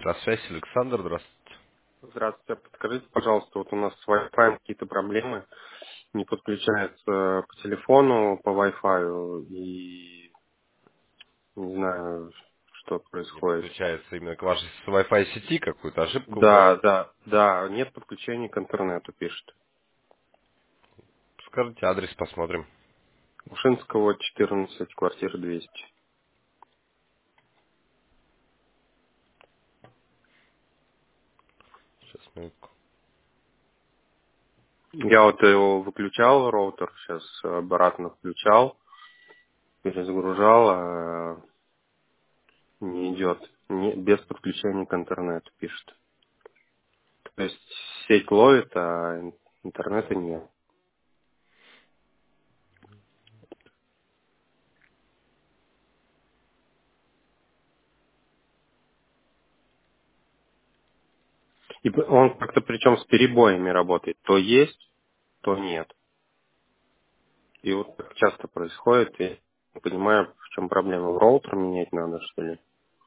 Электросвязь, Александр, здравствуйте. Здравствуйте. Подскажите, пожалуйста, вот у нас с Wi-Fi какие-то проблемы. Не подключается по телефону, по Wi-Fi, и не знаю, что Не происходит. подключается именно к вашей Wi-Fi сети, какую-то ошибку Да, была. да, да, нет подключения к интернету, пишет. Скажите адрес, посмотрим. Ушинского, 14, квартира 200. Сейчас, минутку. Я вот его выключал, роутер, сейчас обратно включал, перезагружал, не идет. Без подключения к интернету, пишет. То есть сеть ловит, а интернета нет. И он как-то причем с перебоями работает. То есть, то нет. И вот так часто происходит, и не понимаю, в чем проблема. Роутер менять надо, что ли?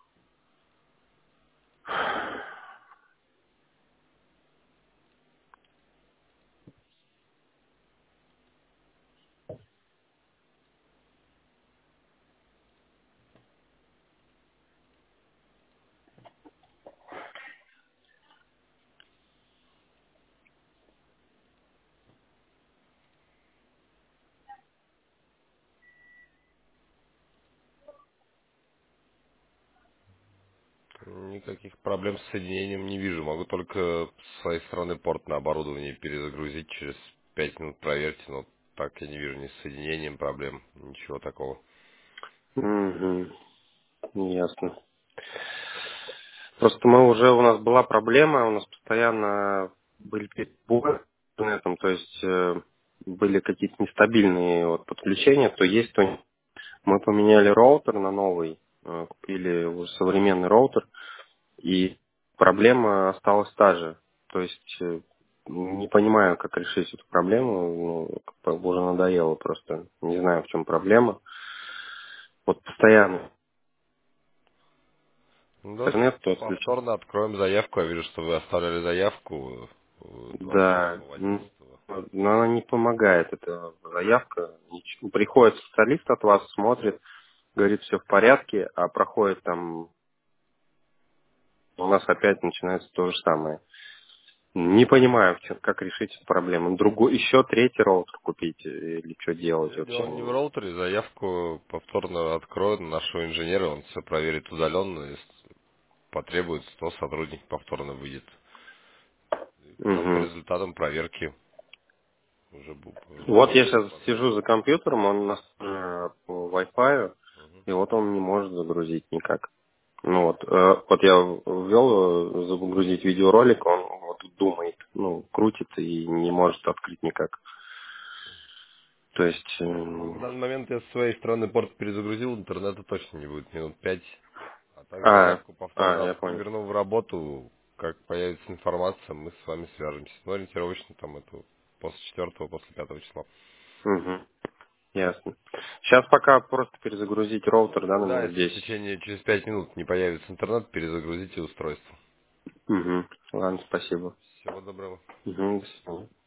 Никаких проблем с соединением не вижу. Могу только с своей стороны порт на оборудование перезагрузить. Через 5 минут проверьте, но так я не вижу ни с соединением проблем, ничего такого. Угу, ясно. Просто мы уже, у нас была проблема, у нас постоянно были перебои с интернетом, то есть были какие-то нестабильные вот подключения, то есть, то нет. Мы поменяли роутер на новый, купили уже современный роутер, и проблема осталась та же. То есть не понимаю, как решить эту проблему. Ну, как бы уже надоело просто. Не знаю, в чем проблема. Вот постоянно Ну, давайте интернет то отключен. повторно откроем заявку. Я вижу, что вы оставляли заявку Да, 28-11. но она не помогает, эта заявка. Приходит специалист от вас, смотрит, говорит, все в порядке, а проходит там, у нас опять начинается то же самое. Не понимаю, как решить эту проблему. Другой, еще третий роутер купить или что делать вообще? Дело не в роутере, заявку повторно откроют нашего инженера, он все проверит удаленно, если потребуется, то сотрудник повторно выйдет. И потом по Мгм. результатам проверки Вот я будем сейчас смотреть. сижу за компьютером, он у нас по Wi-Fi, Мгм. и вот он не может загрузить никак. Ну вот, вот я ввел загрузить видеоролик, он вот думает, ну, крутит и не может открыть никак. То есть, Ну, в данный момент я с своей стороны порт перезагрузил, интернета точно не будет, минут 5. А так заявку повторно я понял. верну в работу, как появится информация, мы с вами свяжемся. Но ориентировочно там это после 4 после 5 числа. Угу, ясно. Сейчас пока просто перезагрузить роутер, да, на Да, минут если в 10. течение через 5 минут не появится интернет, перезагрузите устройство. Угу. Ладно, спасибо. Всего доброго. Угу, до свидания.